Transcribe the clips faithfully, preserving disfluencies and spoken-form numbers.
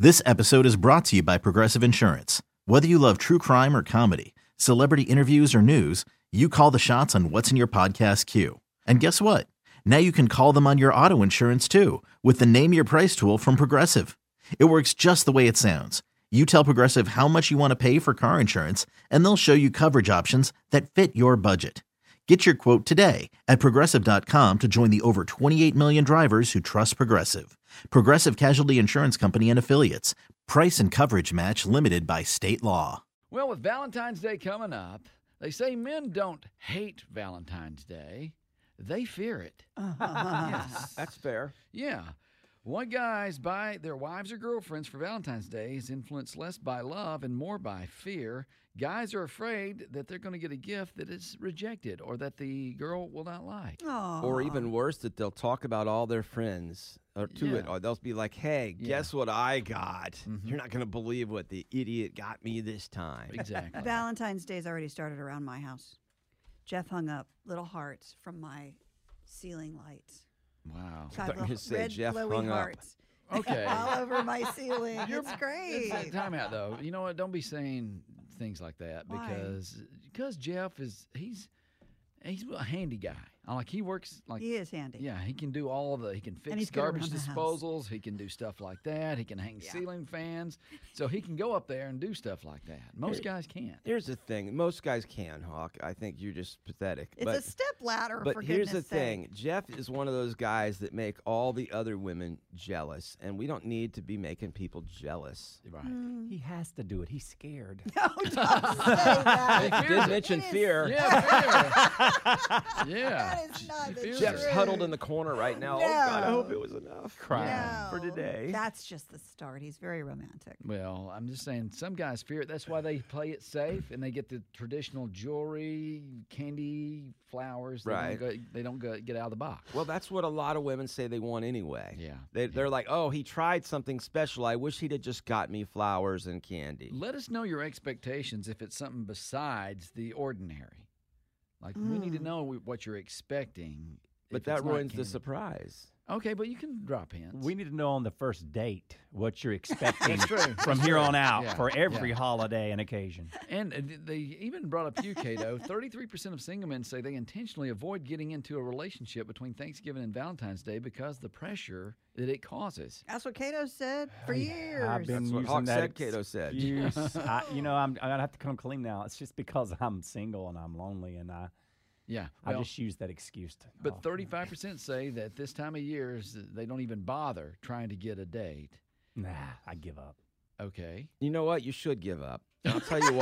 This episode is brought to you by Progressive Insurance. Whether you love true crime or comedy, celebrity interviews or news, you call the shots on what's in your podcast queue. And guess what? Now you can call them on your auto insurance too with the Name Your Price tool from Progressive. It works just the way it sounds. You tell Progressive how much you want to pay for car insurance, and they'll show you coverage options that fit your budget. Get your quote today at Progressive dot com to join the over twenty-eight million drivers who trust Progressive. Progressive Casualty Insurance Company and Affiliates. Price and coverage match limited by state law. Well, with Valentine's Day coming up, they say men don't hate Valentine's Day. They fear it. Yes, that's fair. Yeah. What guys buy their wives or girlfriends for Valentine's Day is influenced less by love and more by fear. Guys are afraid that they're going to get a gift that is rejected or that the girl will not like. Aww. Or even worse, that they'll talk about all their friends or to Yeah. it, or they'll be like, hey, Yeah. guess what I got? Mhm. You're not going to believe what the idiot got me this time. Exactly. Valentine's Day's already started around my house. Jeff hung up little hearts from my ceiling lights. Wow. So I thought have you were little gonna say red Jeff glowy hung up. hearts Okay. all over my ceiling. You're- It's great. It's- Time out, though. You know what? Don't be saying things like that Why? because because Jeff is he's he's a handy guy. I Like he works like He is handy. yeah, he can do all of the he can And fix he's good garbage around the house. disposals. He can do stuff like that. He can hang Yeah. ceiling fans. So he can go up there and do stuff like that. Most Here- guys can't. Here's the thing. Most guys can, Hawk. I think you're just pathetic. It's but a step ladder, but for here's the goodness thing. sake. Jeff is one of those guys that make all the other women jealous, and we don't need to be making people jealous. Right. Mm. He has to do it. He's scared. No, don't say that. He Did fears it. mention It is- fear. Yeah. fair. yeah. That is not He the feels Jeff's it. truth. huddled in the corner right now. Oh, God, I No. hope it was enough. Crying No, for today. That's just the start. He's very romantic. Well, I'm just saying some guys fear it. That's why they play it safe and they get the traditional jewelry, candy, flowers. They Right. Don't go, they don't go, get out of the box. Well, that's what a lot of women say they want anyway. Yeah. They, they're like, oh, he tried something special. I wish he'd have just got me flowers and candy. Let us know your expectations if it's something besides the ordinary. Like, we need to Mm. know what you're expecting. But if that it's not ruins the candy. surprise. Okay, but you can drop hints. We need to know on the first date what you're expecting That's true. from That's here true. on out Yeah, for every yeah. holiday and occasion. And uh, they even brought up you, Cato. thirty-three percent of single men say they intentionally avoid getting into a relationship between Thanksgiving and Valentine's Day because the pressure that it causes. That's what Cato said for years. I've been That's what using Hawk that said, Cato said. excuse. I, you know, I'm, I'm gonna have to come clean now. It's just because I'm single and I'm lonely, and I Yeah. I well, just use that excuse. To, but oh, thirty-five percent say that this time of year is, they don't even bother trying to get a date. Nah, I give up. Okay. You know what? You should give up. I'll tell you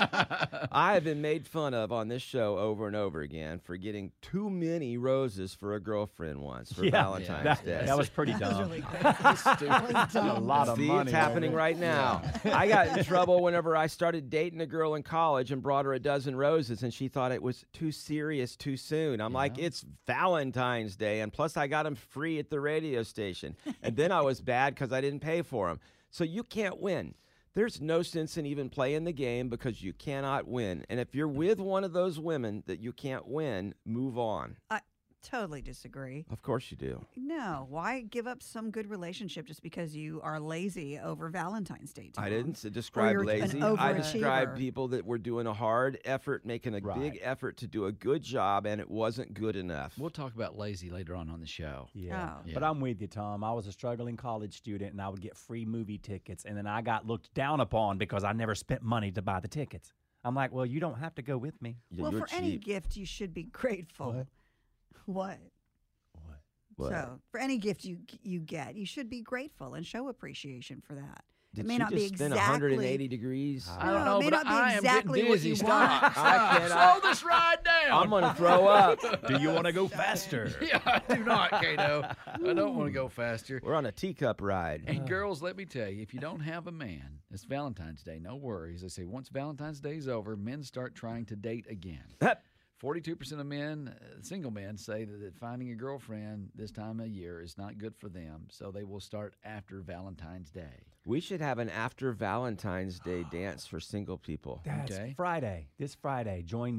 why. I have been made fun of on this show over and over again for getting too many roses for a girlfriend once for Yeah, Valentine's that, Day. that was pretty That was dumb. really great. Stupid. a lot of See, money. it's happening baby. right now. I got in trouble whenever I started dating a girl in college and brought her a dozen roses, and she thought it was too serious too soon. I'm like, Yeah. it's Valentine's Day, and plus I got them free at the radio station. And then I was bad because I didn't pay for them. So you can't win. There's no sense in even playing the game because you cannot win. And if you're with one of those women that you can't win, move on. I totally disagree. Of course you do. No, why give up some good relationship just because you are lazy over Valentine's Day? I Tom? didn't s- describe you're an lazy. I described overachiever. people that were doing a hard effort, making a Right. big effort to do a good job, and it wasn't good enough. We'll talk about lazy later on on the show. Yeah. Oh. But Yeah. I'm with you, Tom. I was a struggling college student, and I would get free movie tickets, and then I got looked down upon because I never spent money to buy the tickets. I'm like, well, you don't have to go with me. Yeah, well, you're for any cheap. gift, you should be grateful. What? What? What? What? So, for any gift you you get, you should be grateful and show appreciation for that. Did it may she not just be spin exactly. one hundred eighty degrees? I don't No, it know, may but not be I am exactly getting what dizzy. you Stop. want. I Stop. cannot- Slow this ride down. I'm going to throw up. Do you want to go faster? Yeah, I do not, Cato. I don't want to go faster. We're on a teacup ride. And girls, let me tell you, if you don't have a man, it's Valentine's Day. No worries. They say once Valentine's Day is over, men start trying to date again. forty-two percent of men, uh, single men, say that, that finding a girlfriend this time of year is not good for them, so they will start after Valentine's Day. We should have an after Valentine's Day dance for single people. That's Okay. Friday. This Friday. Join me.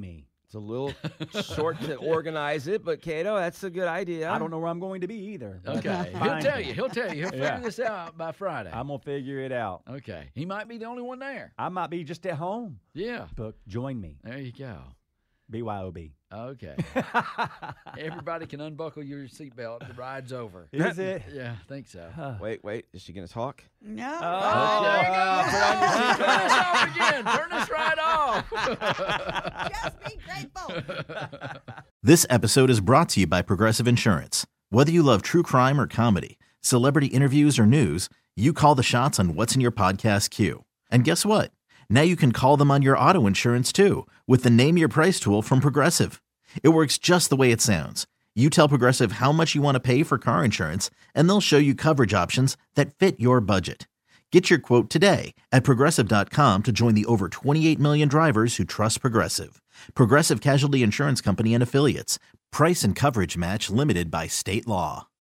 It's a little short to organize it, but Cato, that's a good idea. I don't know where I'm going to be either. but Okay. He'll find tell me. you. He'll tell you. He'll figure Yeah. this out by Friday. I'm gonna figure it out. Okay. He might be the only one there. I might be just at home. Yeah. But join me. There you go. B Y O B. Okay. Everybody can unbuckle your seatbelt. The ride's over. Is it? Yeah, I think so. Wait, wait. Is she going to talk? No. Oh, there you go. Turn this off again. Turn this right off. Just be grateful. This episode is brought to you by Progressive Insurance. Whether you love true crime or comedy, celebrity interviews or news, you call the shots on what's in your podcast queue. And guess what? Now you can call them on your auto insurance too with the Name Your Price tool from Progressive. It works just the way it sounds. You tell Progressive how much you want to pay for car insurance, and they'll show you coverage options that fit your budget. Get your quote today at Progressive dot com to join the over twenty-eight million drivers who trust Progressive. Progressive Casualty Insurance Company and Affiliates. Price and coverage match limited by state law.